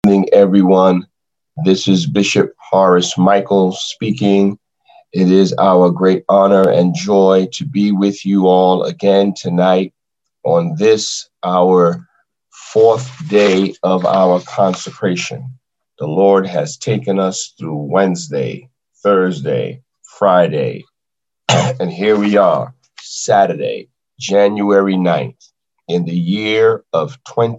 Evening, everyone. This is Bishop Horace Michael speaking. It is our great honor and joy to be with you all again tonight on this, our fourth day of our consecration. The Lord has taken us through Wednesday, Thursday, Friday, and here we are, Saturday, January 9th, in the year of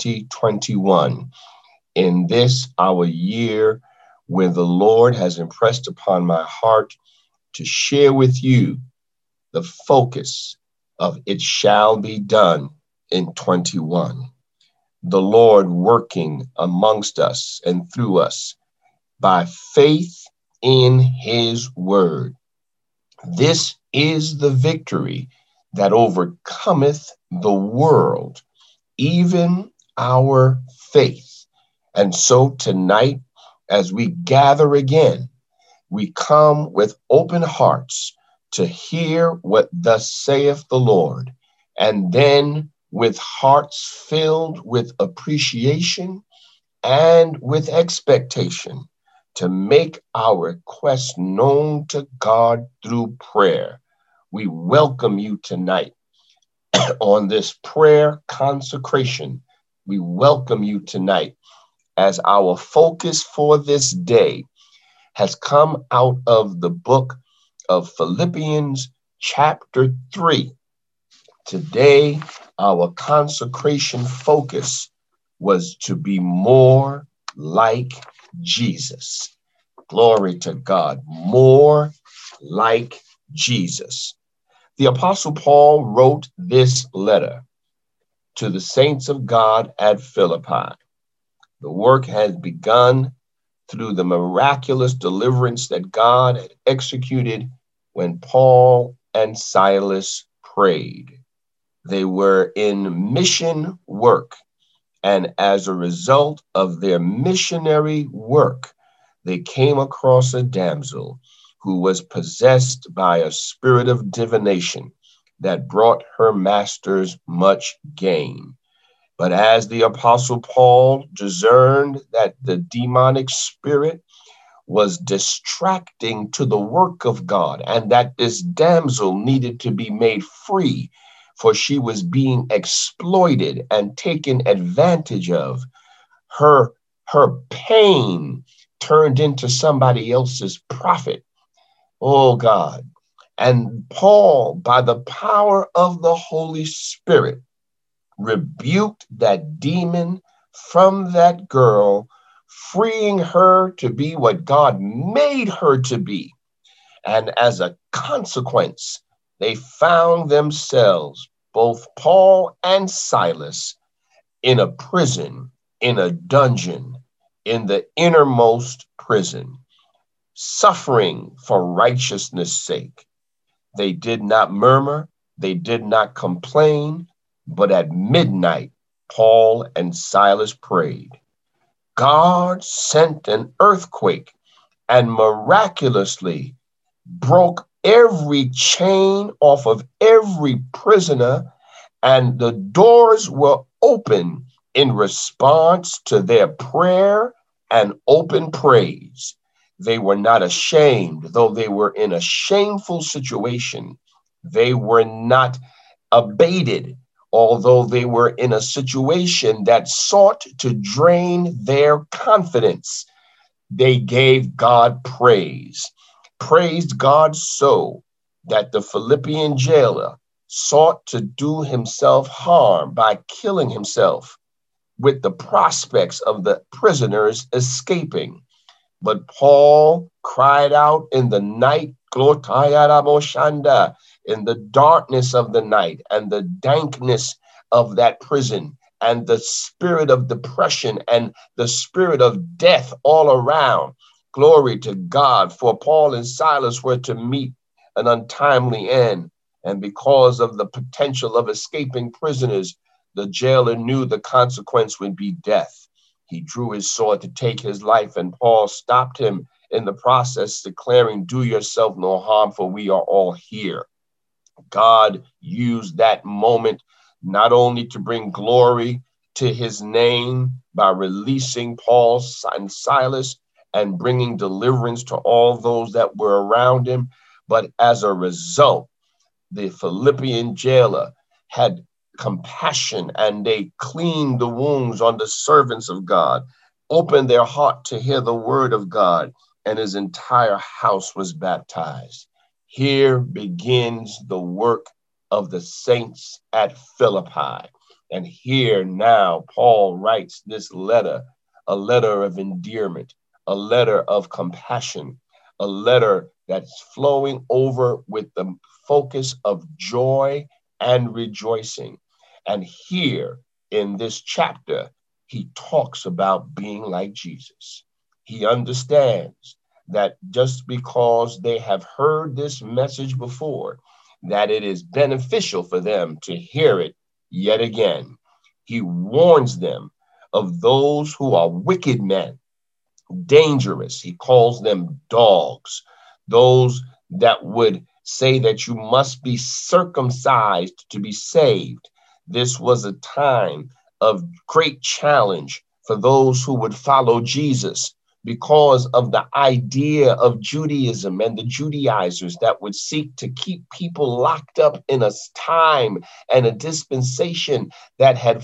2021. In this, our year, where the Lord has impressed upon my heart to share with you the focus of it shall be done in 21. The Lord working amongst us and through us by faith in his word. This is the victory that overcometh the world, even our faith. And so tonight, as we gather again, we come with open hearts to hear what thus saith the Lord, and then with hearts filled with appreciation and with expectation to make our requests known to God through prayer. We welcome you tonight on this prayer consecration. We welcome you tonight as our focus for this day has come out of the book of Philippians chapter 3. Today, our consecration focus was to be more like Jesus. Glory to God, more like Jesus. The Apostle Paul wrote this letter to the saints of God at Philippi. The work has begun through the miraculous deliverance that God had executed when Paul and Silas prayed. They were in mission work, and as a result of their missionary work, they came across a damsel who was possessed by a spirit of divination that brought her masters much gain. But as the Apostle Paul discerned that the demonic spirit was distracting to the work of God and that this damsel needed to be made free, for she was being exploited and taken advantage of, her pain turned into somebody else's profit. Oh God. And Paul, by the power of the Holy Spirit, rebuked that demon from that girl, freeing her to be what God made her to be. And as a consequence, they found themselves, both Paul and Silas, in a prison, in a dungeon, in the innermost prison, suffering for righteousness' sake. They did not murmur, they did not complain, but at midnight, Paul and Silas prayed. God sent an earthquake and miraculously broke every chain off of every prisoner, and the doors were open in response to their prayer and open praise. They were not ashamed, though they were in a shameful situation. They were not abated, although they were in a situation that sought to drain their confidence. They gave God praise, praised God so that the Philippian jailer sought to do himself harm by killing himself with the prospects of the prisoners escaping. But Paul cried out in the night, in the darkness of the night and the dankness of that prison and the spirit of depression and the spirit of death all around. Glory to God, for Paul and Silas were to meet an untimely end. And because of the potential of escaping prisoners, the jailer knew the consequence would be death. He drew his sword to take his life, and Paul stopped him in the process, declaring, "Do yourself no harm, for we are all here." God used that moment not only to bring glory to his name by releasing Paul and Silas and bringing deliverance to all those that were around him. But as a result, the Philippian jailer had compassion and they cleaned the wounds on the servants of God, opened their heart to hear the word of God, and his entire house was baptized. Here begins the work of the saints at Philippi. And here now Paul writes this letter, a letter of endearment, a letter of compassion, a letter that's flowing over with the focus of joy and rejoicing. And here in this chapter, he talks about being like Jesus. He understands that just because they have heard this message before, that it is beneficial for them to hear it yet again. He warns them of those who are wicked men, dangerous. He calls them dogs, those that would say that you must be circumcised to be saved. This was a time of great challenge for those who would follow Jesus because of the idea of Judaism and the Judaizers that would seek to keep people locked up in a time and a dispensation that had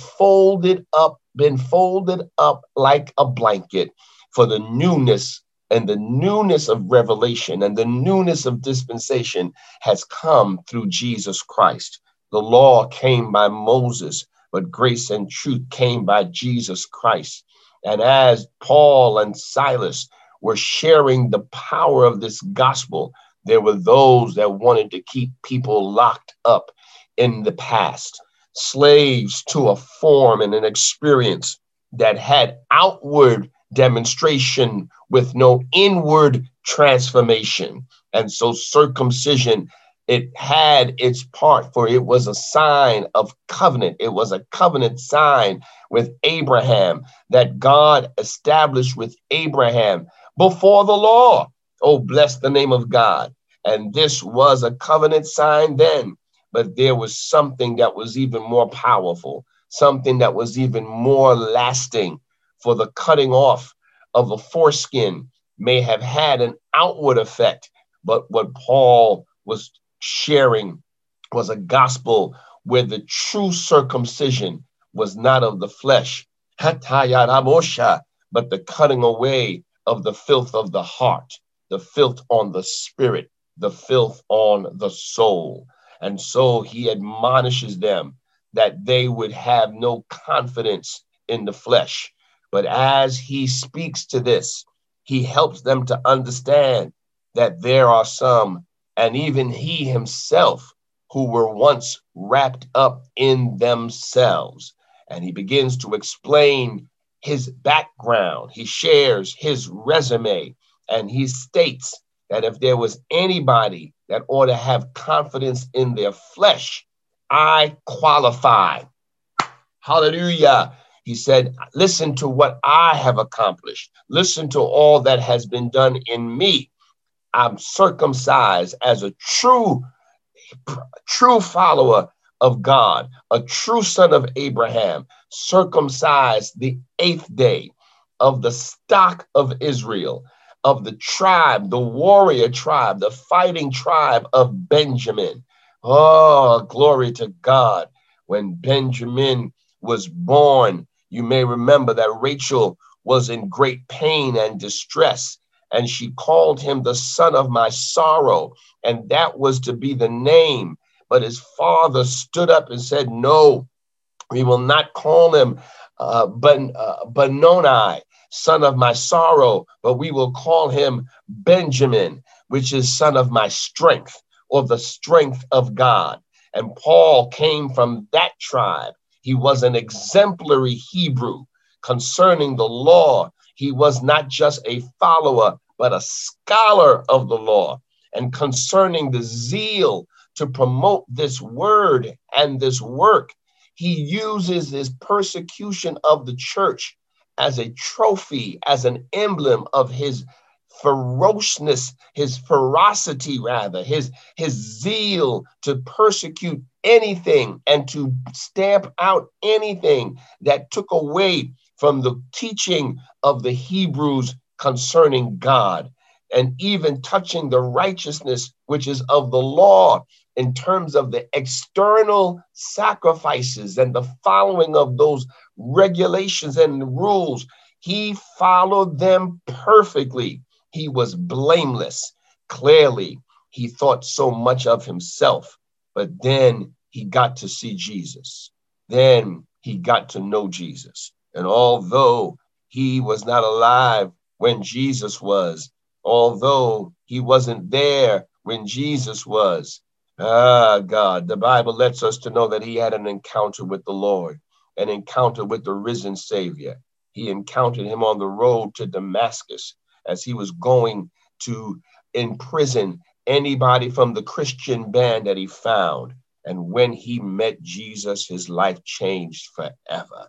been folded up like a blanket for the newness, and the newness of revelation and the newness of dispensation has come through Jesus Christ. The law came by Moses, but grace and truth came by Jesus Christ. And as Paul and Silas were sharing the power of this gospel, there were those that wanted to keep people locked up in the past, slaves to a form and an experience that had outward demonstration with no inward transformation. And so circumcision, it had its part, for it was a sign of covenant. It was a covenant sign with Abraham that God established with Abraham before the law. Oh, bless the name of God. And this was a covenant sign then, but there was something that was even more powerful, something that was even more lasting. For the cutting off of the foreskin may have had an outward effect, but what Paul was sharing was a gospel where the true circumcision was not of the flesh, but the cutting away of the filth of the heart, the filth on the spirit, the filth on the soul. And so he admonishes them that they would have no confidence in the flesh. But as he speaks to this, he helps them to understand that there are some, and even he himself, who were once wrapped up in themselves. And he begins to explain his background. He shares his resume, and he states that if there was anybody that ought to have confidence in their flesh, I qualify. Hallelujah. He said, listen to what I have accomplished. Listen to all that has been done in me. I'm circumcised as a true follower of God, a true son of Abraham, circumcised the 8th day of the stock of Israel, of the tribe, the warrior tribe, the fighting tribe of Benjamin. Oh, glory to God. When Benjamin was born, you may remember that Rachel was in great pain and distress, and she called him the son of my sorrow, and that was to be the name. But his father stood up and said, no, we will not call him Benoni, son of my sorrow, but we will call him Benjamin, which is son of my strength, or the strength of God. And Paul came from that tribe. He was an exemplary Hebrew concerning the law. He was not just a follower, but a scholar of the law. And concerning the zeal to promote this word and this work, he uses this persecution of the church as a trophy, as an emblem of his ferociousness, his ferocity rather, his zeal to persecute anything and to stamp out anything that took away from the teaching of the Hebrews concerning God, and even touching the righteousness which is of the law in terms of the external sacrifices and the following of those regulations and rules. He followed them perfectly. He was blameless. Clearly, he thought so much of himself, but then he got to see Jesus. Then he got to know Jesus. And although he was not alive when Jesus was, although he wasn't there when Jesus was, God, the Bible lets us to know that he had an encounter with the Lord, an encounter with the risen Savior. He encountered him on the road to Damascus as he was going to imprison anybody from the Christian band that he found. And when he met Jesus, his life changed forever.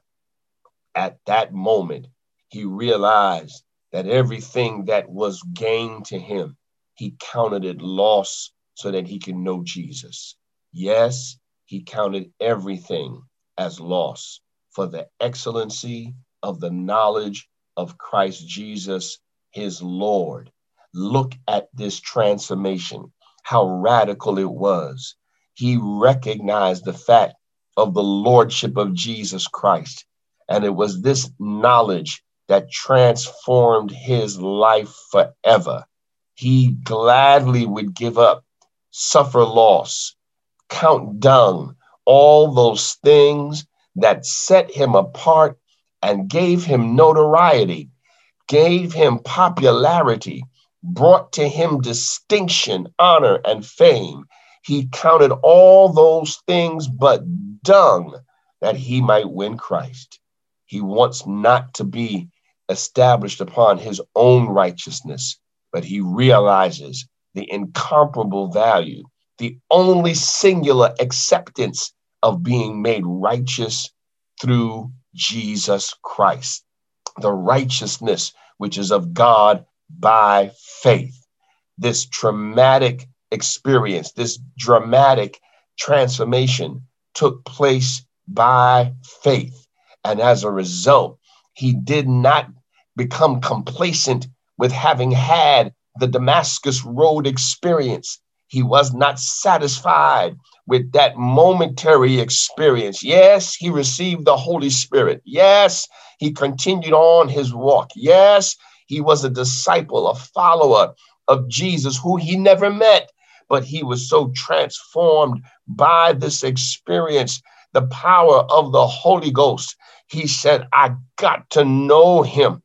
At that moment, he realized that everything that was gain to him, he counted it loss so that he can know Jesus. Yes, he counted everything as loss for the excellency of the knowledge of Christ Jesus, his Lord. Look at this transformation, how radical it was. He recognized the fact of the lordship of Jesus Christ. And it was this knowledge that transformed his life forever. He gladly would give up, suffer loss, count dung, all those things that set him apart and gave him notoriety, gave him popularity, brought to him distinction, honor, and fame. He counted all those things but dung that he might win Christ. He wants not to be established upon his own righteousness, but he realizes the incomparable value, the only singular acceptance of being made righteous through Jesus Christ, the righteousness which is of God by faith. This traumatic experience, this dramatic transformation took place by faith. And as a result, he did not become complacent with having had the Damascus Road experience. He was not satisfied with that momentary experience. Yes, he received the Holy Spirit. Yes, he continued on his walk. Yes, he was a disciple, a follower of Jesus who he never met, but he was so transformed by this experience, the power of the Holy Ghost. He said, I got to know him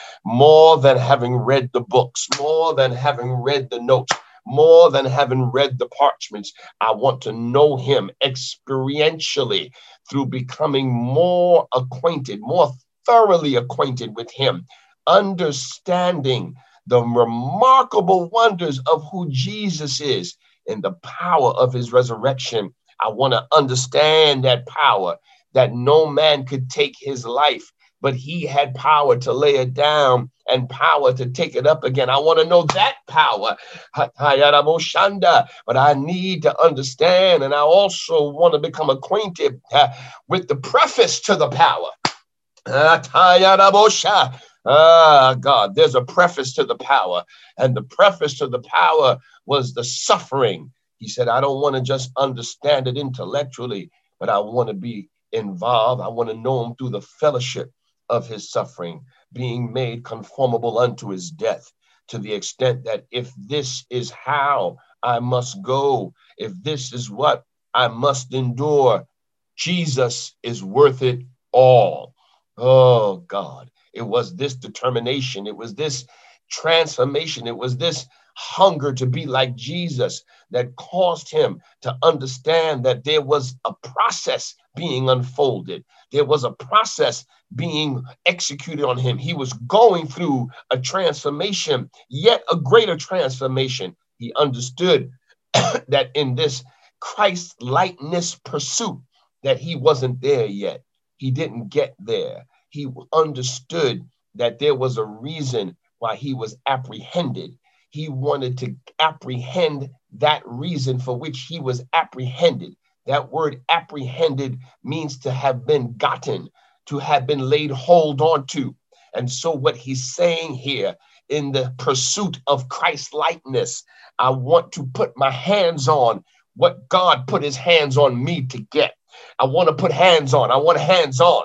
more than having read the books, more than having read the notes, more than having read the parchments. I want to know him experientially through becoming more acquainted, more thoroughly acquainted with him, understanding the remarkable wonders of who Jesus is and the power of his resurrection. I want to understand that power, that no man could take his life, but he had power to lay it down and power to take it up again. I want to know that power, but I need to understand, and I also want to become acquainted with the preface to the power. God, there's a preface to the power, and the preface to the power was the suffering. He said, I don't want to just understand it intellectually, but I want to be involved. I want to know him through the fellowship of his suffering, being made conformable unto his death, to the extent that if this is how I must go, if this is what I must endure, Jesus is worth it all. Oh God, it was this determination, it was this transformation, it was this hunger to be like Jesus that caused him to understand that there was a process being unfolded. There was a process being executed on him. He was going through a transformation, yet a greater transformation. He understood that in this Christ-likeness pursuit, that he wasn't there yet. He didn't get there. He understood that there was a reason while he was apprehended. He wanted to apprehend that reason for which he was apprehended. That word apprehended means to have been gotten, to have been laid hold on to. And so what he's saying here, in the pursuit of Christ likeness, I want to put my hands on what God put his hands on me to get. I want to put hands on. I want hands on.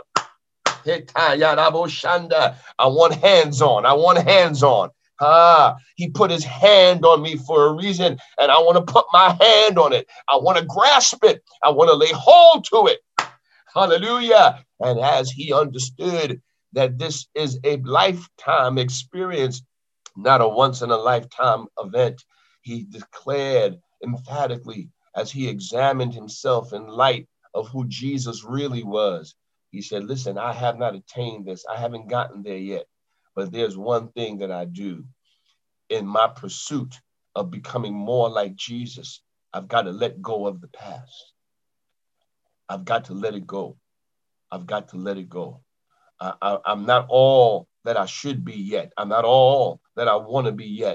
I want hands on. I want hands on. He put his hand on me for a reason, and I want to put my hand on it. I want to grasp it. I want to lay hold to it. Hallelujah. And as he understood that this is a lifetime experience, not a once in a lifetime event, he declared emphatically, as he examined himself in light of who Jesus really was, he said, listen, I have not attained this. I haven't gotten there yet. But there's one thing that I do in my pursuit of becoming more like Jesus. I've got to let go of the past. I've got to let it go. I've got to let it go. I'm not all that I should be yet. I'm not all that I want to be yet.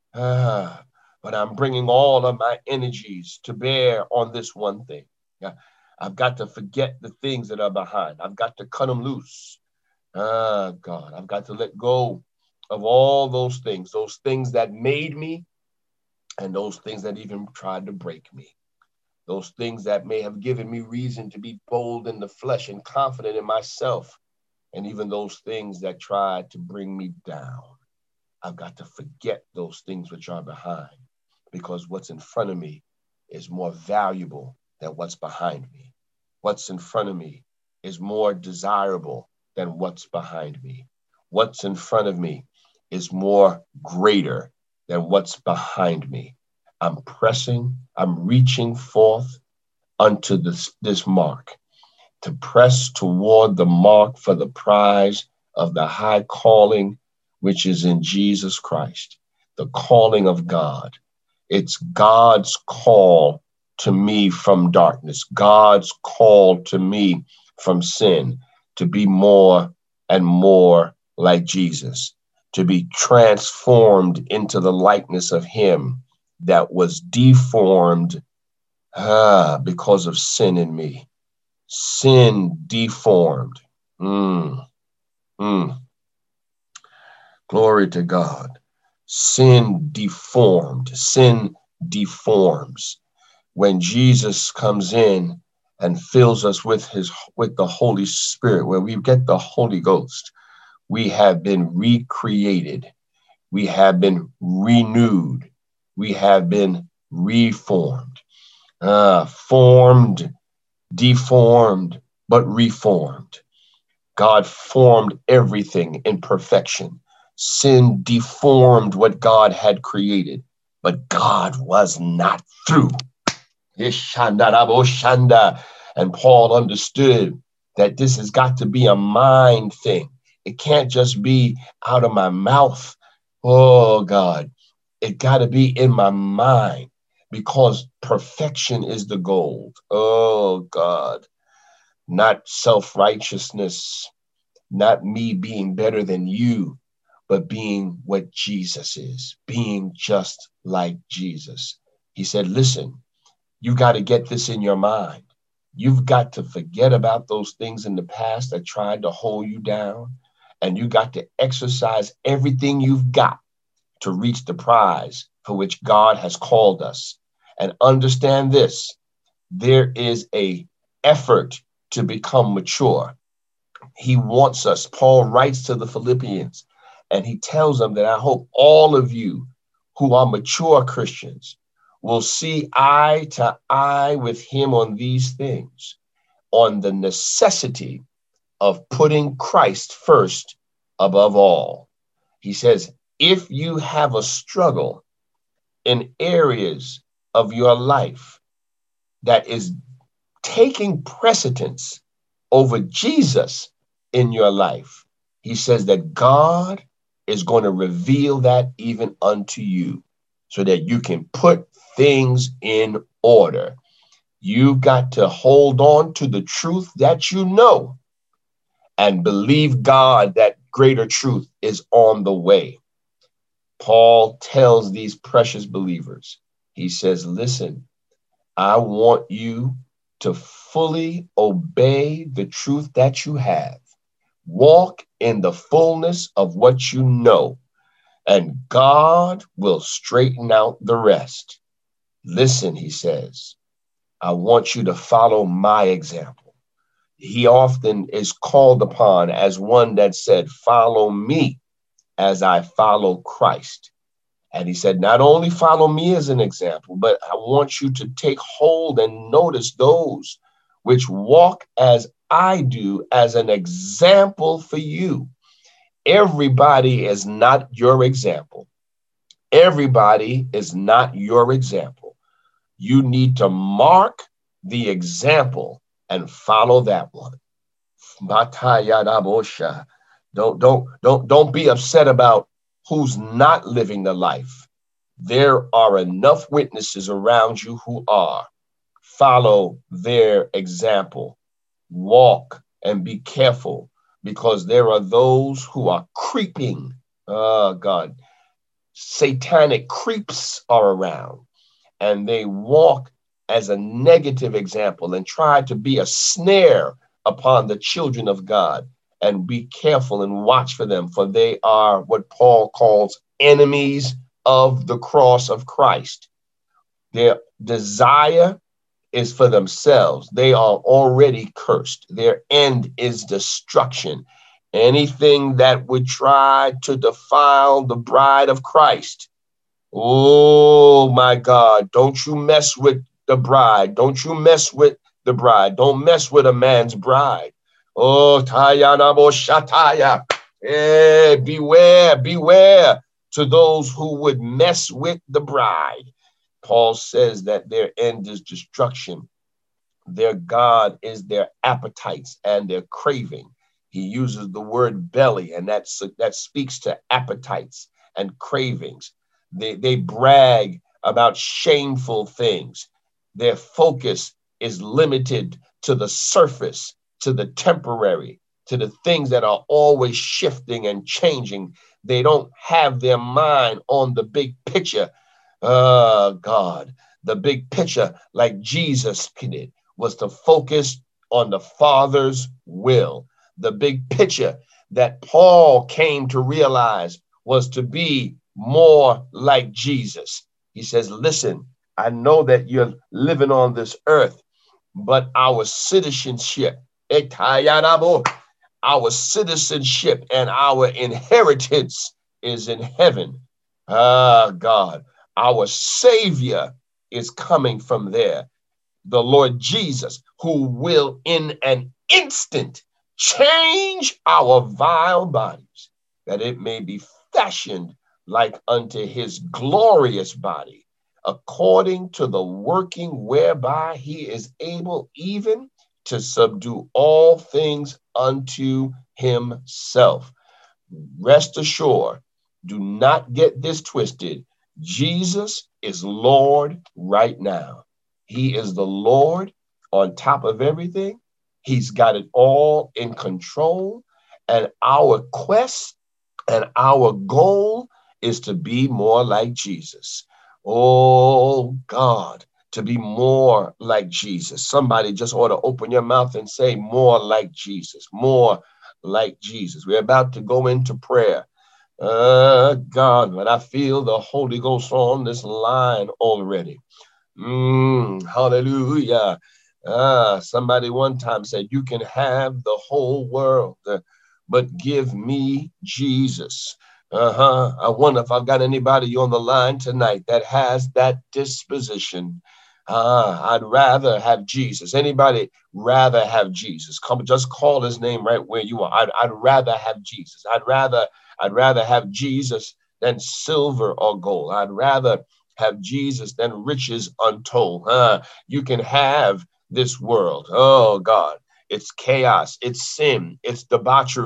But I'm bringing all of my energies to bear on this one thing. I've got to forget the things that are behind. I've got to cut them loose. God, I've got to let go of all those things that made me, and those things that even tried to break me. Those things that may have given me reason to be bold in the flesh and confident in myself, and even those things that tried to bring me down. I've got to forget those things which are behind, because what's in front of me is more valuable than what's behind me. What's in front of me is more desirable than what's behind me. What's in front of me is more greater than what's behind me. I'm pressing, I'm reaching forth unto this mark, to press toward the mark for the prize of the high calling, which is in Jesus Christ, the calling of God. It's God's call to me from darkness, God's call to me from sin, to be more and more like Jesus, to be transformed into the likeness of him that was deformed because of sin in me. Sin deformed. Glory to God. Sin deformed. Sin deforms. When Jesus comes in and fills us with the Holy Spirit, where we get the Holy Ghost, we have been recreated. We have been renewed. We have been reformed. Formed, deformed, but reformed. God formed everything in perfection. Sin deformed what God had created, but God was not through. And Paul understood that this has got to be a mind thing. It can't just be out of my mouth. Oh, God, it got to be in my mind, because perfection is the goal. Oh, God, not self-righteousness, not me being better than you, but being what Jesus is, being just like Jesus. He said, listen, you got to get this in your mind. You've got to forget about those things in the past that tried to hold you down, and you got to exercise everything you've got to reach the prize for which God has called us. And understand this, there is an effort to become mature. He wants us. Paul writes to the Philippians, and he tells them that I hope all of you who are mature Christians will see eye to eye with him on these things, on the necessity of putting Christ first above all. He says, if you have a struggle in areas of your life that is taking precedence over Jesus in your life, he says that God is going to reveal that even unto you, so that you can put things in order. You've got to hold on to the truth that you know and believe God that greater truth is on the way. Paul tells these precious believers, he says, listen, I want you to fully obey the truth that you have. Walk in the fullness of what you know, and God will straighten out the rest. Listen, he says, I want you to follow my example. He often is called upon as one that said, follow me as I follow Christ. And he said, not only follow me as an example, but I want you to take hold and notice those which walk as I do as an example for you. Everybody is not your example. Everybody is not your example. You need to mark the example and follow that one. Don't be upset about who's not living the life. There are enough witnesses around you who are. Follow their example. Walk and be careful, because there are those who are creeping. Oh, God. Satanic creeps are around, and they walk as a negative example and try to be a snare upon the children of God. And be careful and watch for them, for they are what Paul calls enemies of the cross of Christ. Their desire is for themselves. They are already cursed. Their end is destruction. Anything that would try to defile the bride of Christ, oh my God, don't you mess with the bride. Don't you mess with the bride. Don't mess with a man's bride. Oh, Tayana Boshataya. Beware, beware to those who would mess with the bride. Paul says that their end is destruction. Their God is their appetites and their craving. He uses the word belly, and that speaks to appetites and cravings. They brag about shameful things. Their focus is limited to the surface, to the temporary, to the things that are always shifting and changing. They don't have their mind on the big picture. God, the big picture, like Jesus did, was to focus on the Father's will. The big picture that Paul came to realize was to be more like Jesus. He says, listen, I know that you're living on this earth, but our citizenship and our inheritance is in heaven. God, our Savior is coming from there. The Lord Jesus, who will in an instant change our vile bodies, that it may be fashioned like unto his glorious body, according to the working whereby he is able even to subdue all things unto himself. Rest assured, do not get this twisted. Jesus is Lord right now. He is the Lord on top of everything. He's got it all in control. And our quest and our goal is to be more like Jesus. Oh, God, to be more like Jesus. Somebody just ought to open your mouth and say, more like Jesus, more like Jesus. We're about to go into prayer. God, but I feel the Holy Ghost on this line already. Hallelujah. Somebody one time said, you can have the whole world, but give me Jesus. I wonder if I've got anybody on the line tonight that has that disposition. I'd rather have Jesus. Anybody rather have Jesus? Come, just call his name right where you are. I'd rather have Jesus. I'd rather have Jesus than silver or gold. I'd rather have Jesus than riches untold. You can have this world. Oh God, it's chaos, it's sin, it's debauchery.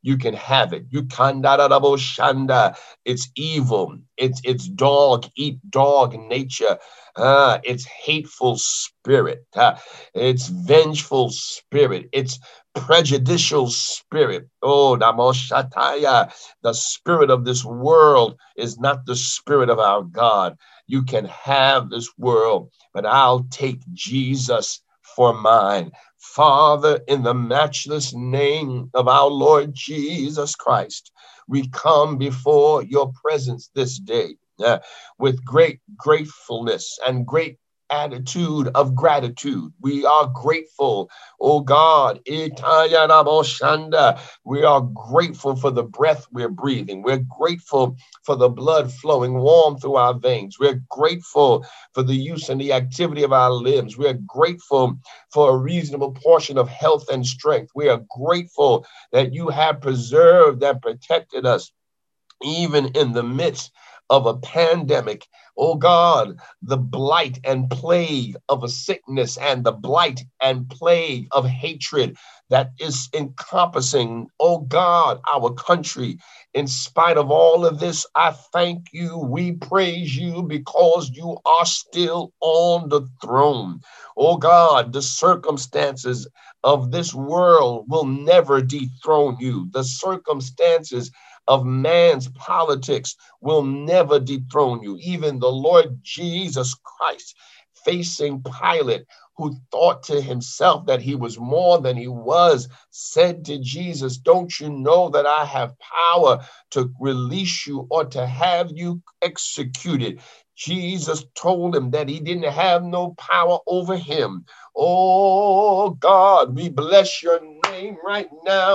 you can have it. You kandarabo shanda. It's evil. It's dog eat dog nature. It's hateful spirit. It's vengeful spirit. It's prejudicial spirit. Oh, namoshataya. The spirit of this world is not the spirit of our God. You can have this world, but I'll take Jesus for mine. Father, in the matchless name of our Lord Jesus Christ, we come before your presence this day with great gratefulness and great attitude of gratitude. We are grateful, oh God. We are grateful for the breath we're breathing. We're grateful for the blood flowing warm through our veins. We're grateful for the use and the activity of our limbs. We're grateful for a reasonable portion of health and strength. We are grateful that you have preserved and protected us even in the midst of a pandemic. Oh God, the blight and plague of a sickness and the blight and plague of hatred that is encompassing, oh God, our country. In spite of all of this, I thank you. We praise you because you are still on the throne. Oh God, the circumstances of this world will never dethrone you. The circumstances of man's politics will never dethrone you. Even the Lord Jesus Christ, facing Pilate, who thought to himself that he was more than he was, said to Jesus, don't you know that I have power to release you or to have you executed? Jesus told him that he didn't have no power over him. Oh God, we bless your name right now.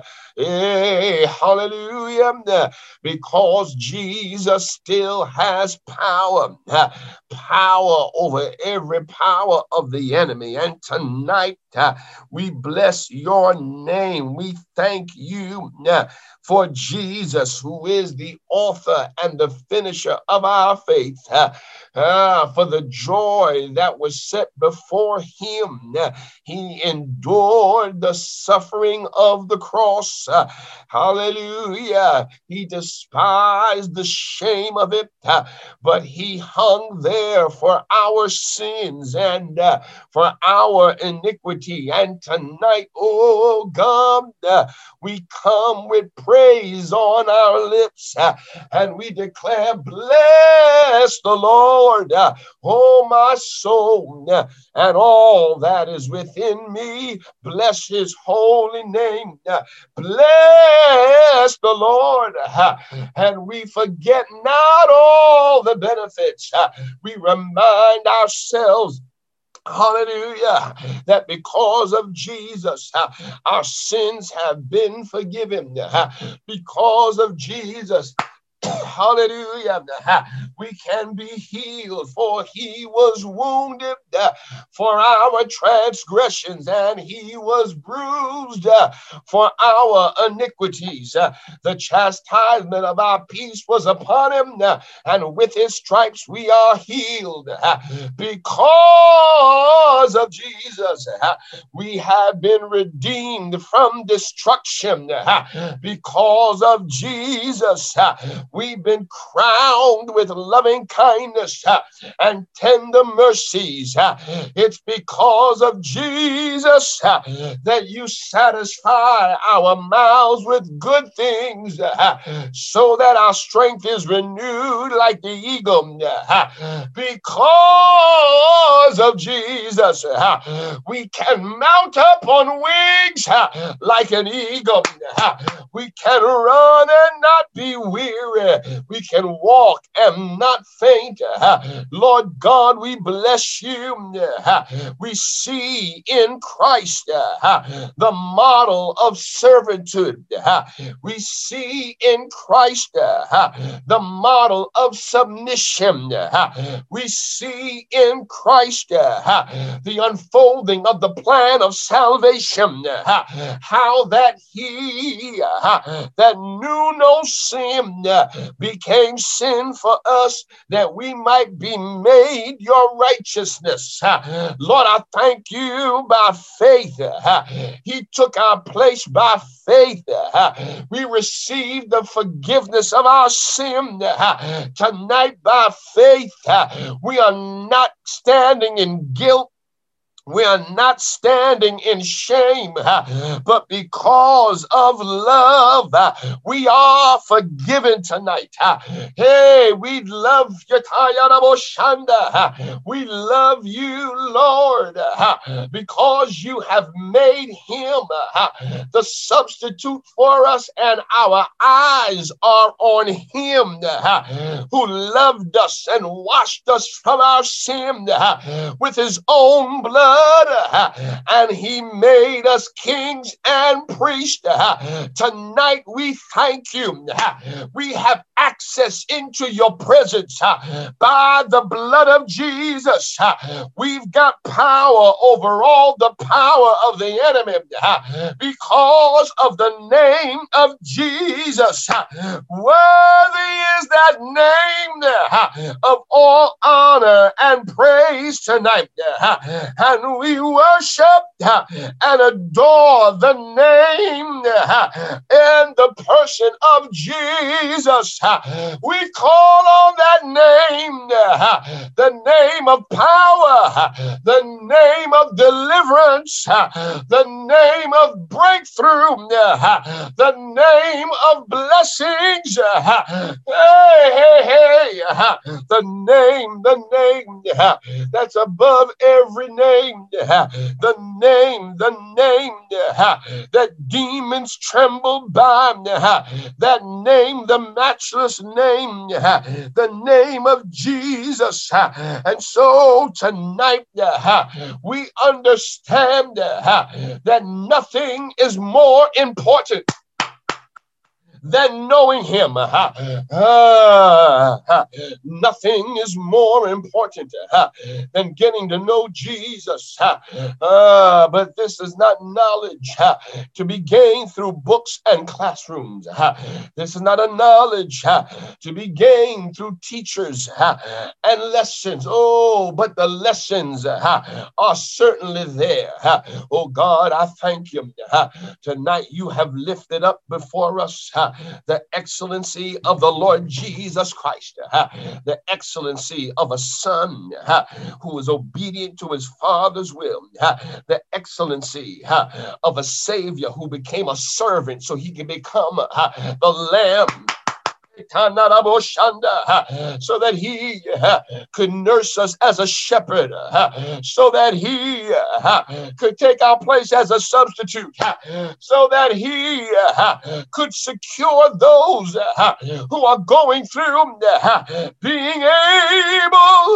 Hey, hallelujah. Because Jesus still has power. Power over every power of the enemy. And tonight, we bless your name. We thank you for Jesus, who is the author and the finisher of our faith, for the joy that was set before him. He endured the suffering of the cross. Hallelujah. He despised the shame of it, but he hung there for our sins and for our iniquity. And tonight, oh God, we come with praise on our lips and we declare, bless the Lord, oh my soul, and all that is within me. Bless his holy name. Bless the Lord. And we forget not all the benefits. We remind ourselves, hallelujah, that because of Jesus, our sins have been forgiven. Because of Jesus, hallelujah, we can be healed, for he was wounded for our transgressions and he was bruised for our iniquities. The chastisement of our peace was upon him, and with his stripes we are healed. Because of Jesus, we have been redeemed from destruction. Because of Jesus, we've been crowned with loving kindness and tender mercies. It's because of Jesus that you satisfy our mouths with good things, so that our strength is renewed like the eagle. Because of Jesus, we can mount up on wings like an eagle. We can run and not be weary. We can walk and not faint. Lord God, we bless you. We see in Christ the model of servitude. We see in Christ the model of submission. We see in Christ the unfolding of the plan of salvation. How that he that knew no sin became sin for us that we might be made your righteousness. Lord, I thank you by faith. He took our place by faith. We received the forgiveness of our sin tonight by faith. We are not standing in guilt. We are not standing in shame, but because of love, we are forgiven tonight. Hey, we love you, Shanda. We love you, Lord, because you have made him the substitute for us, and our eyes are on him who loved us and washed us from our sin with his own blood. And he made us kings and priests. Tonight we thank you. We have access into your presence by the blood of Jesus. We've got power over all the power of the enemy because of the name of Jesus. Worthy is that name of all honor and praise tonight. And we worship and adore the name and the person of Jesus. We call on that name, the name of power, the name of deliverance, the name of breakthrough, the name of blessings. Hey, the name that's above every name, the name that demons tremble by, that name, the matchless name, the name of Jesus. And so tonight we understand that nothing is more important than knowing him. Nothing is more important than getting to know Jesus. But this is not knowledge to be gained through books and classrooms. This is not a knowledge to be gained through teachers and lessons. Oh, but the lessons are certainly there. Oh God, I thank you. Tonight you have lifted up before us the excellency of the Lord Jesus Christ, the excellency of a son who is obedient to his Father's will, the excellency of a Savior who became a servant so he can become the Lamb, so that he could nurse us as a shepherd, so that he could take our place as a substitute, so that he could secure those who are going through, being able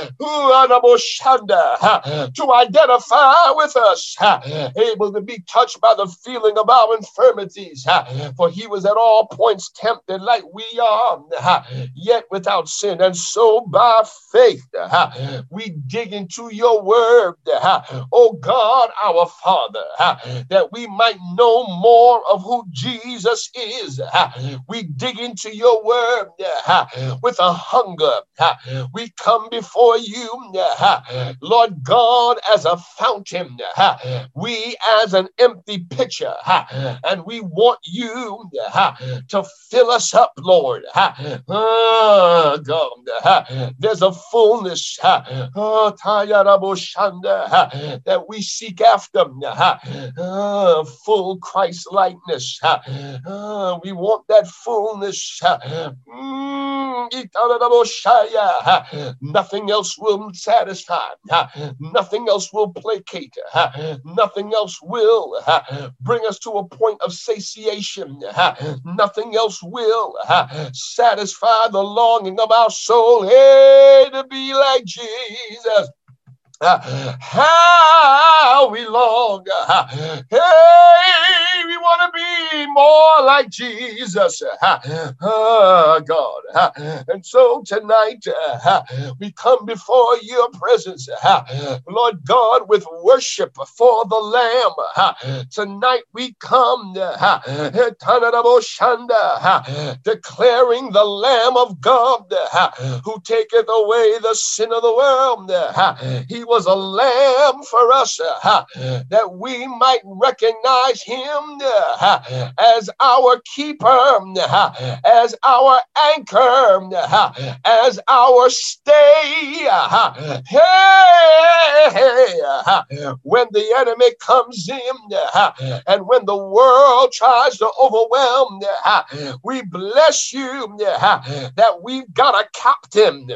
to identify with us, able to be touched by the feeling of our infirmities, for he was at all points tempted like we are, yet without sin. And so by faith we dig into your word, oh God, our Father, that we might know more of who Jesus is. We dig into your word with a hunger. We come before you, Lord God, as a fountain, we as an empty pitcher, and we want you to fill us up, Lord. God, there's a fullness that we seek after, full Christ likeness. We want that fullness. Nothing else will satisfy. Nothing else will placate. Nothing else will bring us to a point of satiation. Nothing else will satisfy the longing of our soul. Hey, to be like Jesus. How we long. Hey, we want to be more like Jesus. God. And so tonight we come before your presence, Lord God, with worship for the Lamb. Tonight we come declaring the Lamb of God who taketh away the sin of the world. He was a lamb for us that we might recognize him as our keeper, as our anchor, as our stay. Hey, when the enemy comes in and when the world tries to overwhelm, we bless you that we've got a captain.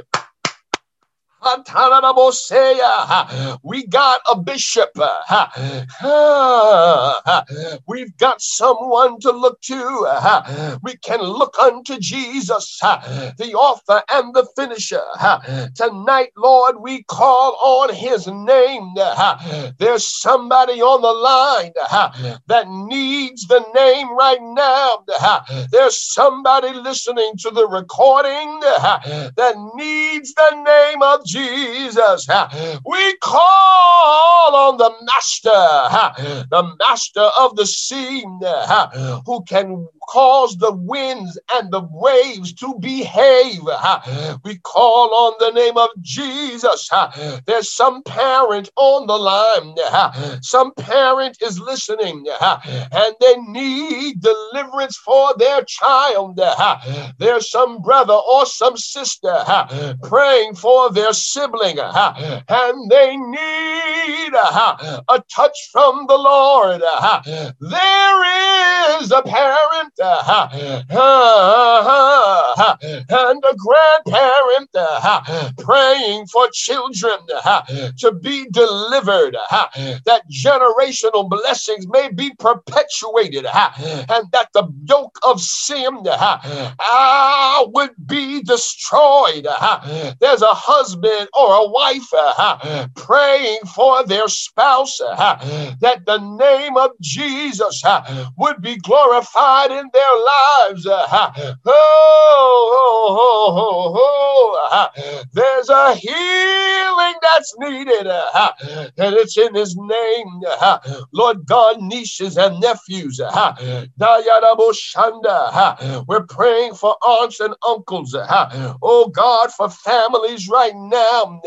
We got a bishop. We've got someone to look to. We can look unto Jesus, the author and the finisher. Tonight, Lord, we call on his name. There's somebody on the line that needs the name right now. There's somebody listening to the recording that needs the name of Jesus. We call on the master of the sea, who can cause the winds and the waves to behave. We call on the name of Jesus. There's some parent on the line. Some parent is listening and they need deliverance for their child. There's some brother or some sister praying for their sibling and they need a touch from the Lord. There is a parent and a grandparent praying for children to be delivered, that generational blessings may be perpetuated, and that the yoke of sin would be destroyed. There's a husband or a wife praying for their spouse, that the name of Jesus would be glorified in their lives. There's a healing that's needed, and it's in his name. Lord God, nieces and nephews, we're praying for aunts and uncles. Oh God, for families right now.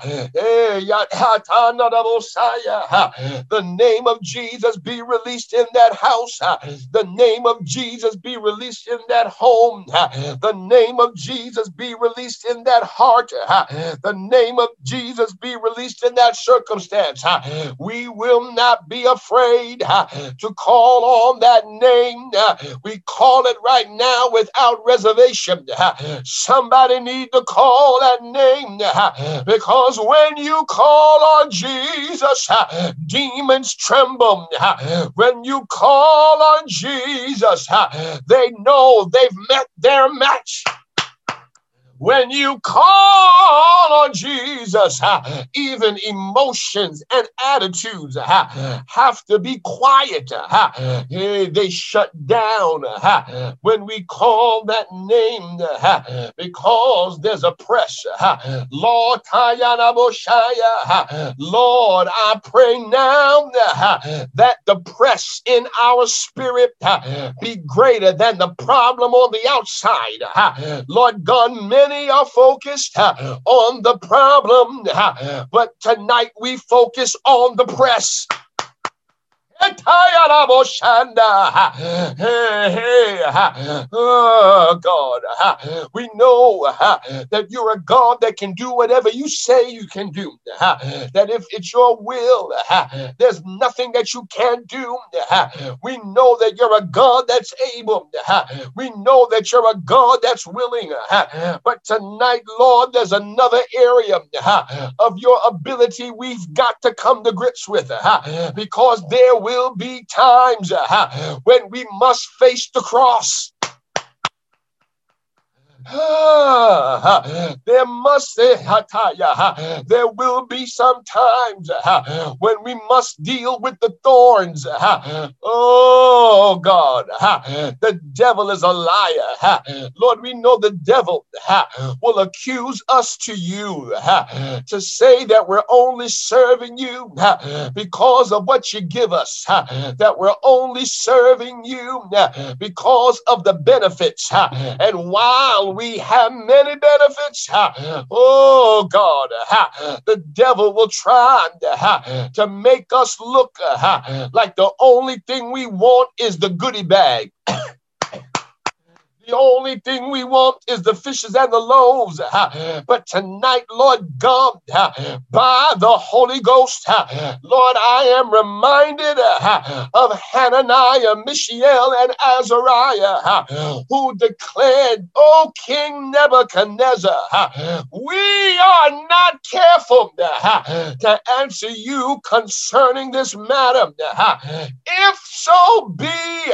The name of Jesus be released in that house. The name of Jesus be released in that home. The name of Jesus be released in that heart. The name of Jesus be released in that circumstance. We will not be afraid to call on that name. We call it right now without reservation. Somebody need to call that name, because when you call on Jesus, demons tremble. When you call on Jesus, they know they've met their match. When you call on Jesus, even emotions and attitudes have to be quiet. They shut down when we call that name, because there's a press. Lord, Lord, I pray now that the press in our spirit be greater than the problem on the outside. Lord God, many are focused on the problem, but tonight we focus on the press. Oh God, we know that you're a God that can do whatever you say you can do. That if it's your will, there's nothing that you can't do. We know that you're a God that's able. We know that you're a God that's willing. But tonight, Lord, there's another area of your ability we've got to come to grips with, because there will be times when we must face the cross. There must there will be some times when we must deal with the thorns. Oh God, the devil is a liar. Lord, we know the devil will accuse us to you to say that we're only serving you because of what you give us, that we're only serving you because of the benefits. And while we have many benefits, oh God, the devil will try to make us look like the only thing we want is the goodie bag. The only thing we want is the fishes and the loaves. But tonight, Lord God, by the Holy Ghost, Lord, I am reminded of Hananiah, Mishael, and Azariah, who declared, "O King Nebuchadnezzar, we are not careful to answer you concerning this matter. If so be,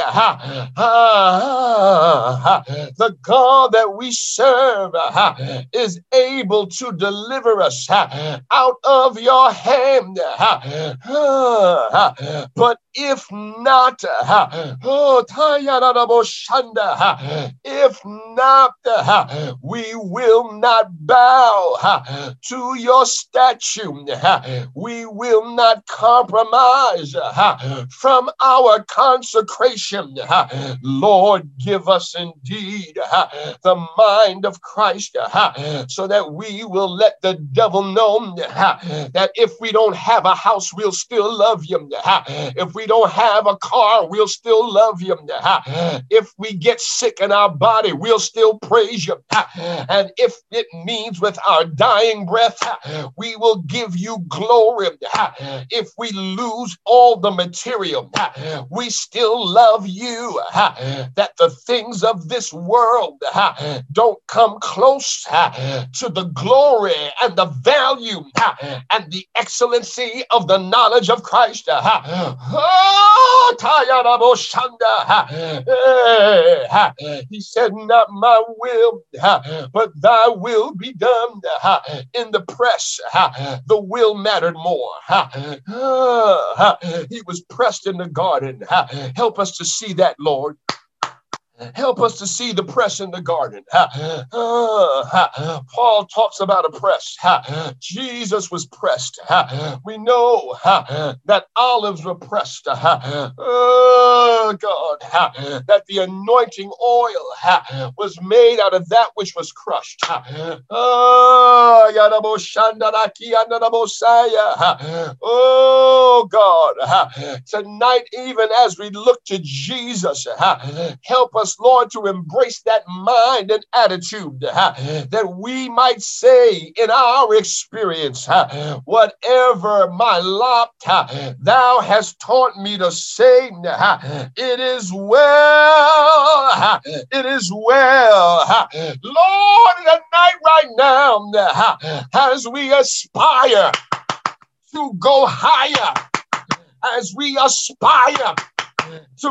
the God that we serve is able to deliver us out of your hand. But if not, if not, we will not bow to your statue. We will not compromise from our consecration. Lord, give us indeed the mind of Christ, so that we will let the devil know that if we don't have a house, we'll still love you. If we don't have a car, we'll still love you. If we get sick in our body, we'll still praise you. And if it means with our dying breath, we will give you glory. If we lose all the material, we still love you. That the things of this world don't come close to the glory and the value and the excellency of the knowledge of Christ. He said, "Not my will, but thy will be done." In the press, the will mattered more. He was pressed in the garden. Help us to see that, Lord. Help us to see the press in the garden. Paul talks about a press. Jesus was pressed. We know that olives were pressed. Oh God, that the anointing oil was made out of that which was crushed. Oh God, tonight, even as we look to Jesus, help us, Lord, to embrace that mind and attitude that we might say in our experience, whatever my lot thou hast taught me to say, it is well, it is well. Lord, tonight, right now, as we aspire to go higher, as we aspire to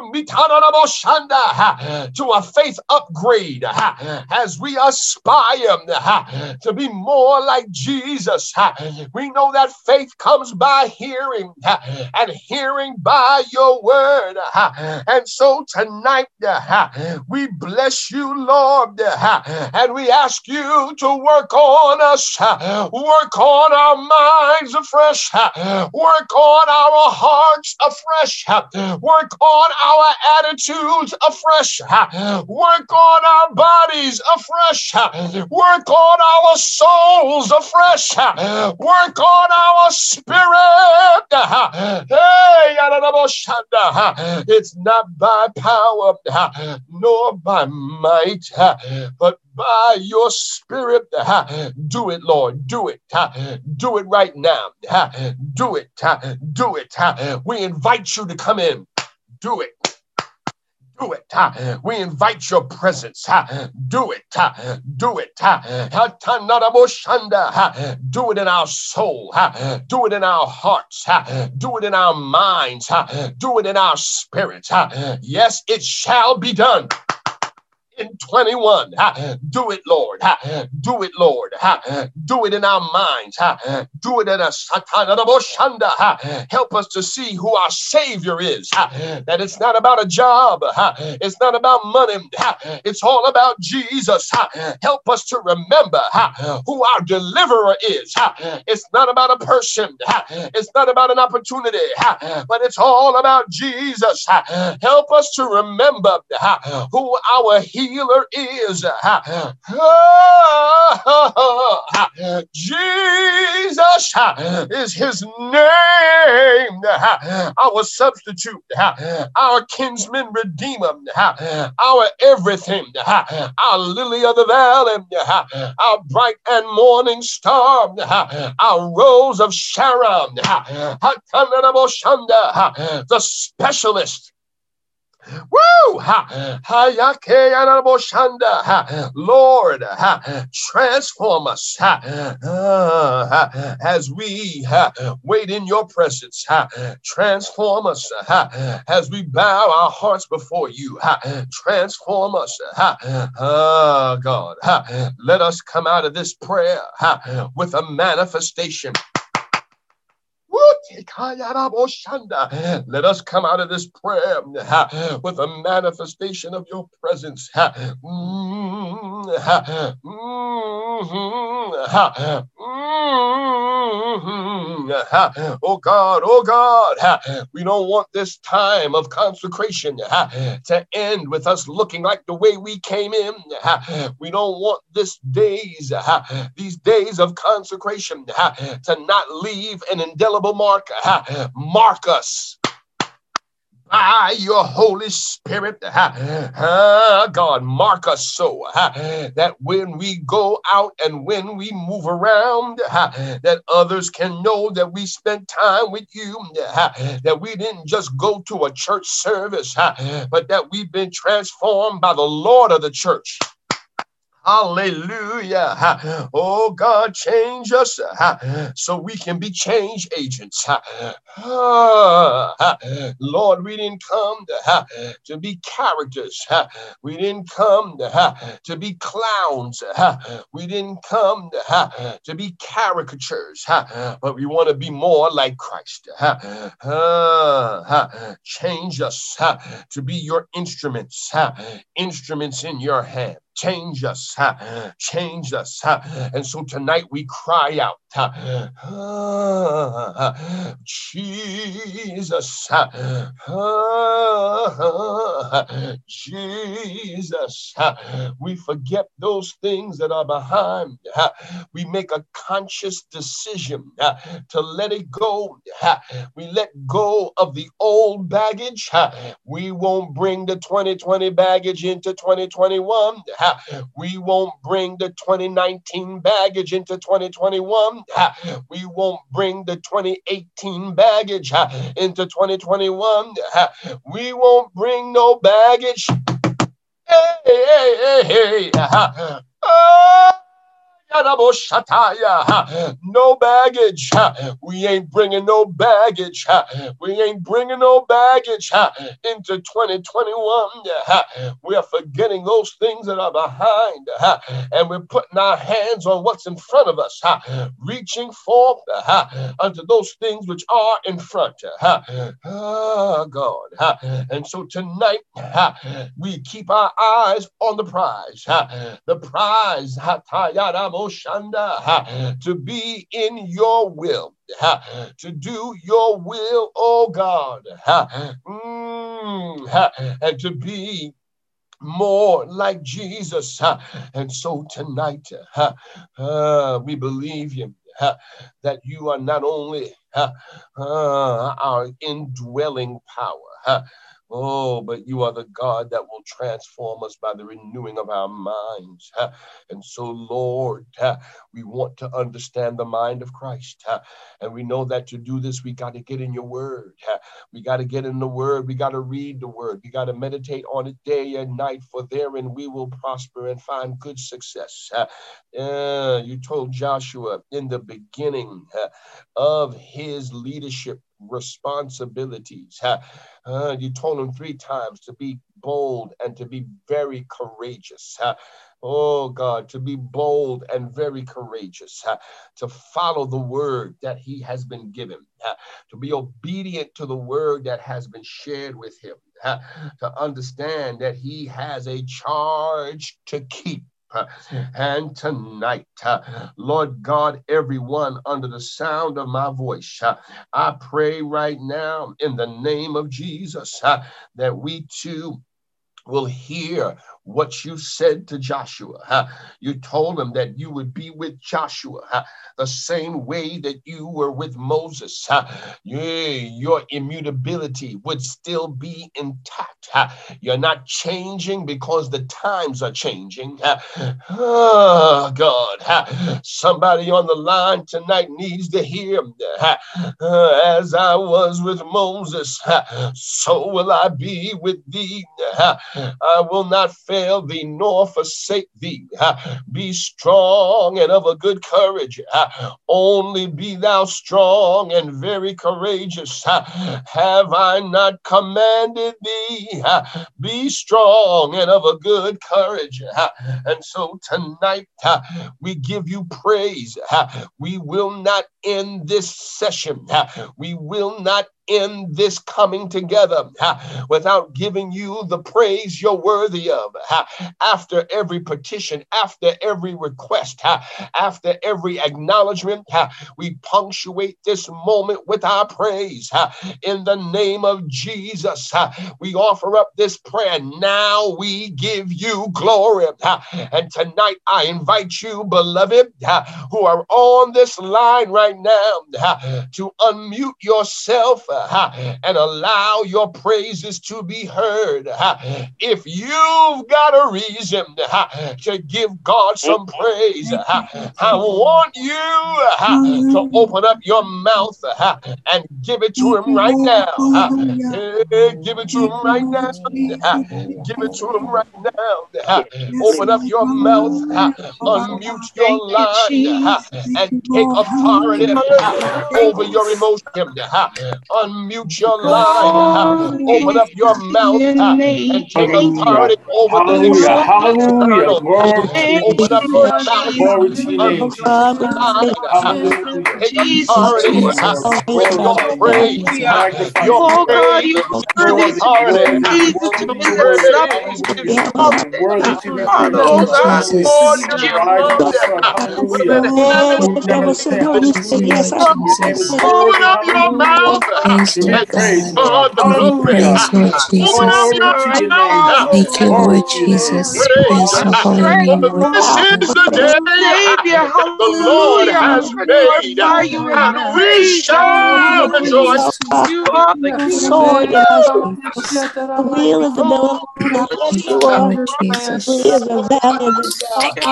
a faith upgrade, as we aspire to be more like Jesus. We know that faith comes by hearing, and hearing by your word. And so tonight, we bless you, Lord, and we ask you to work on us, work on our minds afresh, work on our hearts afresh, work on our attitudes afresh, work on our bodies afresh, work on our souls afresh, work on our spirit. Hey, it's not by power nor by might, but by your spirit. Do it, Lord. Do it. Do it right now. Do it. Do it. We invite you to come in. Do it. Do it. We invite your presence. Do it. Do it. Do it in our soul. Do it in our hearts. Do it in our minds. Do it in our spirits. Yes, it shall be done. in 21. Do it, Lord. Do it, Lord. Do it in our minds. Do it in us. Help us to see who our Savior is. That it's not about a job. It's not about money. It's all about Jesus. Help us to remember who our deliverer is. It's not about a person. It's not about an opportunity, but it's all about Jesus. Help us to remember who our healer is. Jesus is his name. Our substitute, our kinsman redeemer, our everything, our lily of the valley, our bright and morning star, our rose of Sharon, the specialist. Woo! Lord, transform us as we wait in your presence. Transform us as we bow our hearts before you. Transform us, God. Let us come out of this prayer with a manifestation. Let us come out of this prayer with a manifestation of your presence. Oh God, we don't want this time of consecration to end with us looking like the way we came in. We don't want these days of consecration to not leave an indelible mark. Mark us by your Holy Spirit. God, mark us so that when we go out and when we move around, that others can know that we spent time with you, that we didn't just go to a church service, but that we've been transformed by the Lord of the church. Hallelujah. Oh God, change us so we can be change agents. Lord, we didn't come to be characters. We didn't come to be clowns. We didn't come to be caricatures, but we want to be more like Christ. Change us to be your instruments, instruments in your hand. Change us, change us. And so tonight we cry out, Jesus, Jesus. We forget those things that are behind. We make a conscious decision to let it go. We let go of the old baggage. We won't bring the 2020 baggage into 2021. We won't bring the 2019 baggage into 2021. We won't bring the 2018 baggage into 2021. We won't bring no baggage. Hey. No baggage. We ain't bringing no baggage. We ain't bringing no baggage into 2021. We are forgetting those things that are behind, and we're putting our hands on what's in front of us, reaching forth unto those things which are in front. God. And so tonight we keep our eyes on the prize. The prize, to be in your will, to do your will, oh God, and to be more like Jesus. And so tonight, we believe you, that you are not only our indwelling power, but you are the God that will transform us by the renewing of our minds. And so, Lord, we want to understand the mind of Christ. And we know that to do this, we got to get in your word. We got to get in the word. We got to read the word. We got to meditate on it day and night, for therein we will prosper and find good success. You told Joshua in the beginning of his leadership responsibilities. You told him 3 times to be bold and to be very courageous. Oh God, to be bold and very courageous, to follow the word that he has been given, to be obedient to the word that has been shared with him, to understand that he has a charge to keep. And tonight, Lord God, everyone under the sound of my voice, I pray right now in the name of Jesus that we too will hear what you said to Joshua. You told him that you would be with Joshua the same way that you were with Moses. Your immutability would still be intact. You're not changing because the times are changing. Oh, God. Somebody on the line tonight needs to hear, as I was with Moses, so will I be with thee. I will not fail thee nor forsake thee. Be strong and of a good courage. Only be thou strong and very courageous. Have I not commanded thee? Be strong and of a good courage. And so tonight we give you praise. We will not end this session. We will not in this coming together without giving you the praise you're worthy of. After every petition, after every request, after every acknowledgement, we punctuate this moment with our praise. In the name of Jesus, we offer up this prayer. Now we give you glory. And tonight I invite you, beloved, who are on this line right now, to unmute yourself and allow your praises to be heard. If you've got a reason to give God some praise, I want you to open up your mouth and give it to him right now. Give it to him right now. Give it to him right now. Open up your mouth, unmute your line, and take authority over your emotion. Unmute your line, open up your mouth, and take authority over the Hallelujah. Hallelujah. external. Open up your mouth, Glory to your name, unmute Jesus. your line, Hallelujah. take authority with your praise. Magnify Your you. praise gives you Worthy, authority. worthy, worthy, Your you're worthy. praise gives you Hallelujah. Worthy authority. to be praised. Oh God, Hallelujah. Lord, you From the rising of the said, sun. put them Hallelujah. in heaven Lord, we never say and hallelujah. Your name is open worthy. up your Hallelujah. mouth To be and praised, God Lord. the glory. Hallelujah. Open up Glory to your your name, mouth Jesus. Glory and to your name. praise. For Hallelujah. this is the day that the Lord has made, and we shall rejoice. Soul in us, the wheel in the middle of the Yeshua, we in the valley in the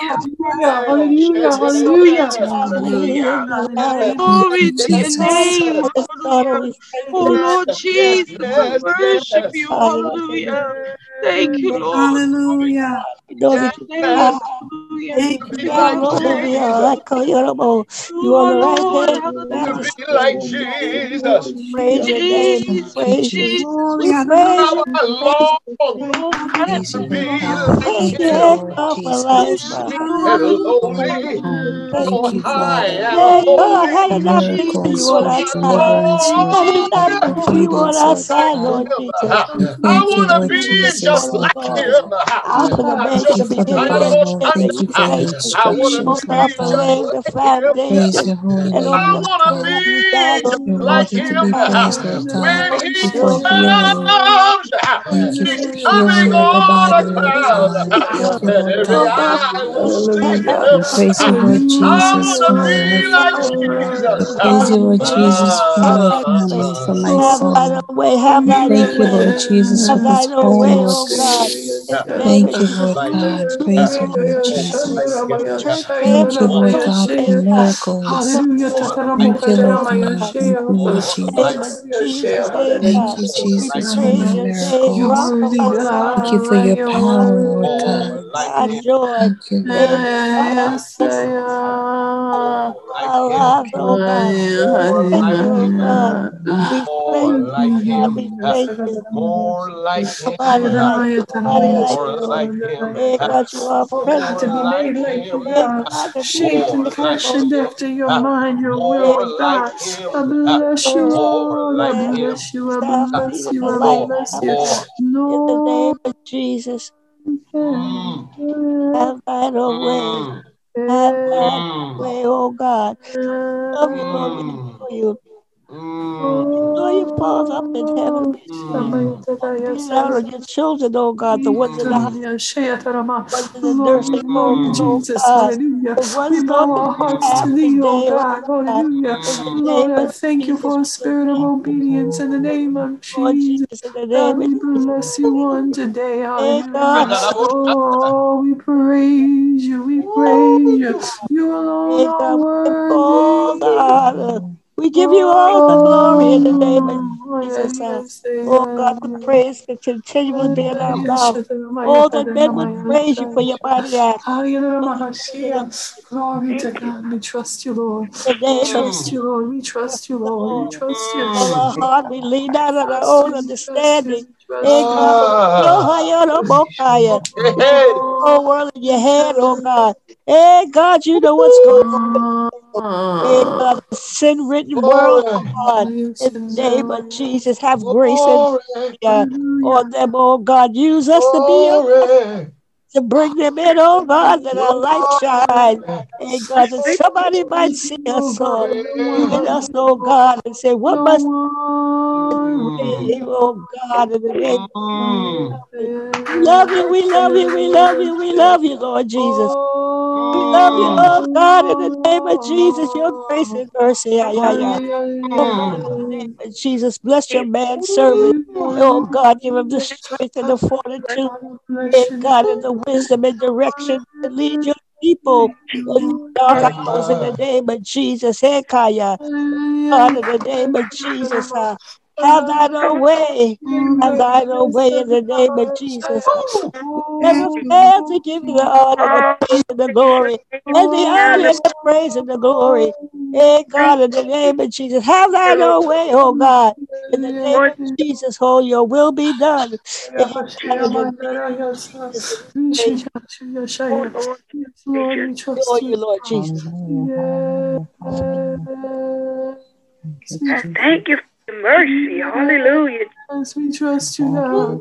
Hallelujah. in the valley. Yes, Son, his daughter, we thank you. yes, yes, yes. Hallelujah. We know that you are. Yes, Thank to be you, like Hallelujah. Jesus, You on the right hand of to be majesty. like Jesus. We praise your name. We praise you. glory, We praise How you. I We praise long you. to be like Thank you, him, head God, for life, bro. meek and lowly, Thank so you. high and Yeah, God, had it not holy. been for you on Oh, our I side, had it not long been for you on our to be like side, Lord Jesus. him. I We want to be just Lord of like Lords, him. Alpha and Not Omega, the just beginning and incredible the end. We thank you. I want to Oh God, for be just laying the like him. foundation and on I the want to word you died be on just the like cross of him Calvary. when Oh, he so comes. He's coming on a cloud, and every oh God, eye will see not him. I want to be like Jesus. God, have thine own way, have thine own way, have thine own way, oh God. This day that you have Like made, him. we rejoice. Like him. Church family, Oh, praise your name, God. So hallelujah. God. In the like name of Jesus, hey God. We like praise your name, You're rock of worthy, our God. salvation. oh, like Our him. joy. Hey God, Oh, like him. our lives, oh God. More Thank like you, oh him. God. We thank More you, like God. We him. thank you. More like Nobody him. like you. Nobody like More you, Lord. like him. Hey, God, you are Oh present. God, to More be like made like you, him. Hey, God. God, to be Shaped and More like oh, fashioned him. after your mind, your will, hey, More oh like God. him. I bless you, More Lord. I like hey, him. bless you. I it's our bless feet of you. the I light. bless you. More. In the name No of Jesus, Mm, have thine own way. mm, Have thine mm, way, oh God. Love you, Lord. We mm, adore you. mm, Adore you, Father, up in heaven. mm, Being out on your children, oh God, the ones in the hospital, ones in the Lord, nursing we love you, home, mm, oh Jesus. God. Hallelujah. The We ones, Lord, bow that our you hearts have to mm, thee, oh today, oh God. God. Hallelujah. In the mm. Lord, name I of thank you Jesus, for a we just spirit of thank obedience in the name you, of Lord Jesus. Jesus, in the God, name of we Jesus. bless you on today. Hey Hallelujah. God, Oh, we praise you. We praise you. You alone hey are God, we give you all the worthy. honor. We give you all the glory in the name of Oh, Jesus. yes, Oh God, the yes, praise can continually be in our mouth. Oh, that men would praise you for your mighty acts. Glory In to God. We trust you, Lord. the We name of trust you, Lord. We Jesus, trust you, the Lord. We Lord. trust you. All our Mm. heart, we lean out on our Trust own you. We trust you. understanding. We trust Hey God, you. but no Ah, higher, no more higher. hey, You got hey. the whole world in your hand, oh God. Hey God, you know what's going on. Hey God, the sin ridden world, Glory, oh God. In the name of Jesus, have grace and glory, mercy on them, oh God. Use us to be your glory, to bring them in, oh God, that our light shine. glory. And God, that somebody might see Oh us, Lord. God, no one See in Yeah. like us, you, oh Lord. God, and say, what No must one Mm, we, oh God, in the name of mm, Jesus. We love you, we love you, we love you, we love you, Lord Jesus. We love you, mm, oh God, in the name of Jesus, your grace and mercy. Yeah, yeah, yeah. Oh God, in mm. the name of Jesus, bless your man servant. Oh God, give him the strength and the fortitude. And God, in the wisdom and direction to lead your people in these dark hours in the name of Jesus. Hey, Kaya. God, in the name of Jesus, have thine own way. Have thine own way in the name of Jesus. We never fail to give you the honor, the praise, and the glory, and the honor, and the praise, and the glory. Hey, God, in the name of Jesus, have thine own way, oh God. In the name of Jesus, oh, your will be done. Hey, God, in the name of Jesus, we praise Yes, Lord, we you, adore trust you, you. Lord Jesus. Yes, we Thank you for your mercy. Hallelujah. yes, we trust you, God. Ooh,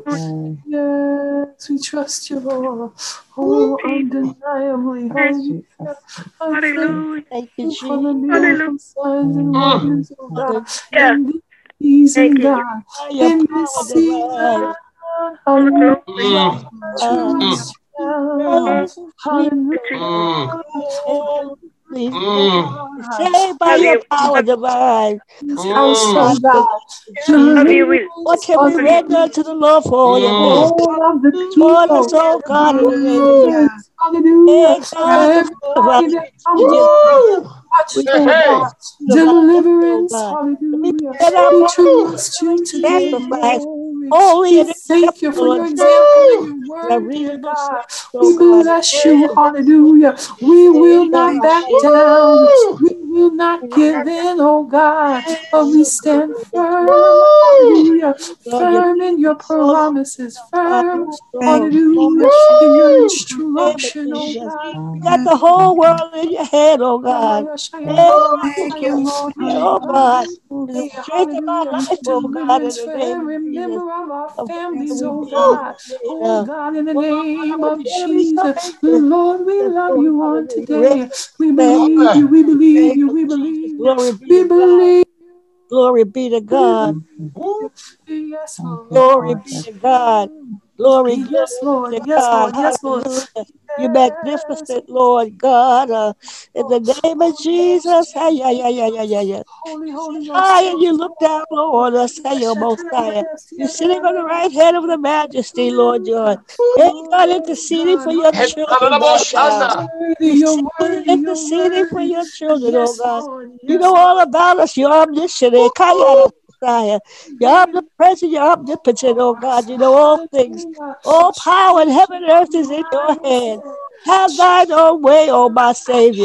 Yes, we trust you, Lord. ooh, Oh, undeniably. Hallelujah. I thank Hallelujah. thank you, you for Jesus. the Hallelujah. miracle signs and Mm. wonders, oh God, Yeah. in this season, Thank you. God, By your in this power season. divine, All the Hallelujah. glory. Mm. divine. Mm. Trust you. Oh, sweet Hallelujah. Mm. please, Mm. saved by Love your you. power divine. This house, Mm. oh God, in the God, name of Jesus. Love you. We What deliverance, can we love you. render hallelujah. unto the Lord for all your Mm. benefits? All of the Toward us, people, oh God, in the name of Jesus. deliverance, hallelujah. Hey, God, the divine. Everybody that We comes just in, thank you. Woo! touched, We Hey, oh thank you hey. God, for the divine, oh deliverance, God. We hallelujah. present our We bodies trust a you today, sacrifice, glory. holy We and thank you for acceptable your unto example and Woo! your a word, dear reasonable God. service, oh We God. bless you, Hey, hallelujah. We will not God, back hey, down. Woo! We will not give in, oh God, but we stand God, firm, hallelujah, God, you're firm in your all promises, God, firm, strong. hallelujah, in your Woo! In the name of instruction, oh Jesus. God. You got the whole world in your hand, oh God. Hey, God, Thank you're you, Lord. oh God. The Hallelujah, strength of our hallelujah. life, oh God, in Deliverance the for name of every Jesus. member of our Of families, we oh need God. you. Oh God, in the Oh name God, of the enemy's so Jesus. anxious. Lord, we Yes, love Lord you God, on in the rest today. of We the family. believe Glory! you, we In the believe name you, of we Jesus. believe you. Glory be We to God. believe Glory be to we God. Woo! believe. Yes, Lord. Glory be to God. Glory, Yes, glory Lord. be to Yes, God. Lord. Yes, Lord. Hallelujah. You Yes. magnificent Lord God. In the name of Holy Jesus. Ghost. Hey, yeah, yeah, yeah, yeah, yeah, yeah. Holy, You sit Holy Ghost. high and Take you look down low on us. Hey, your most high. You're sitting on the right hand of the majesty, Lord God. Hey, God, interceding for your Head children under the right now. Shanda. worthy, You you're sit worthy, you're interceding for worthy. your children, oh Yes, God. Lord. You Yes, know Lord. all about us. You're omniscient. Kayara Messiah. You're omnipresent. You're omnipotent, oh God. You know all things. Hallelujah. All power in heaven and earth is in your hand. Have thine own way, oh my Savior.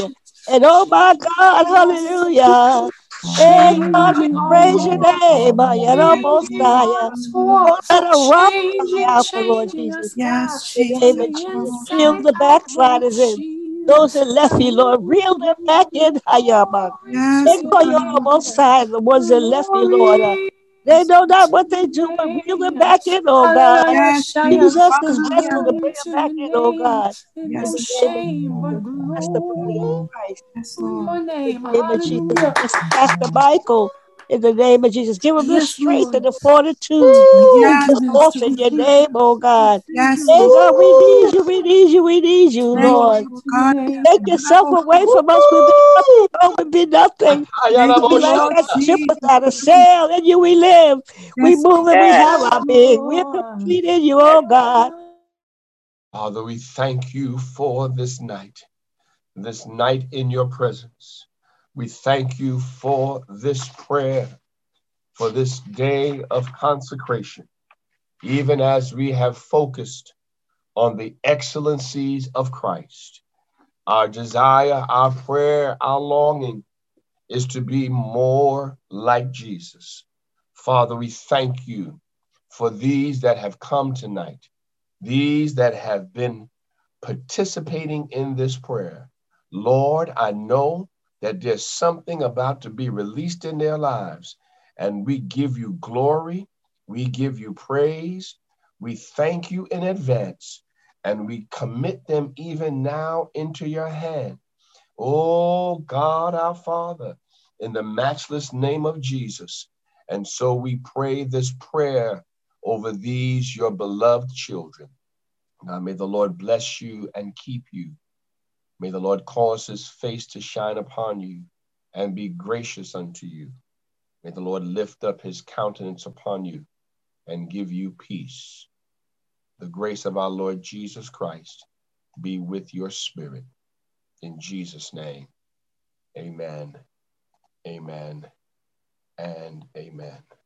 And oh my God, hallelujah. Hey God, we Changing praise your name. making Messiah. us whole, Oh, let a rock cry changing, out for Lord changing Jesus. us, God, Yes, In the Jesus. name of from the Jesus. Reel inside the out, Lord backsliders in. Those that Jesus. left you, Lord, reel them back in. Hayama. Glory to Yes, They call your you Lord. on both name. sides, the ones that left you, Lord. Glory They know not to what they do, your but reel them name. back in, oh God. Hallelujah, Yes, Shaya. Use Jesus. us as vessels Hallelujah. to bring Glory them to back your in, oh name. God. And In no Yes, the name of shame, but Jesus. Bless the body of glory Christ. yes, to Lord. your In name. the name of Jesus. Hallelujah. Bless Pastor Michael. In the name of Jesus. Give him the Yes, strength and Lord. the fortitude Ooh, to Yes, give him Lord. walk in your strength. name, oh God. Thank Yes, you, Hey Lord. God, we Lord. need you, we need you, we need you, Thank Lord. Glory you, to your God. name. Take yourself away from us. We'll be nothing. Oh, we'll be nothing. Thank We'll be you, like Lord that ship Jesus. without a sail. In you we live. We Yes, move and we Yes. have Yes, our being. We're Lord. complete in you, oh God. Father, we thank you for this night in your presence. We thank you for this prayer, for this day of consecration, even as we have focused on the excellencies of Christ. Our desire, our prayer, our longing is to be more like Jesus. Father, we thank you for these that have come tonight, these that have been participating in this prayer. Lord, I know that there's something about to be released in their lives, and we give you glory, we give you praise, we thank you in advance, and we commit them even now into your hand. Oh God, our Father, in the matchless name of Jesus. And so we pray this prayer over these, your beloved children. Now may the Lord bless you and keep you. May the Lord cause his face to shine upon you and be gracious unto you. May the Lord lift up his countenance upon you and give you peace. The grace of our Lord Jesus Christ be with your spirit. In Jesus' name, amen, amen, and amen.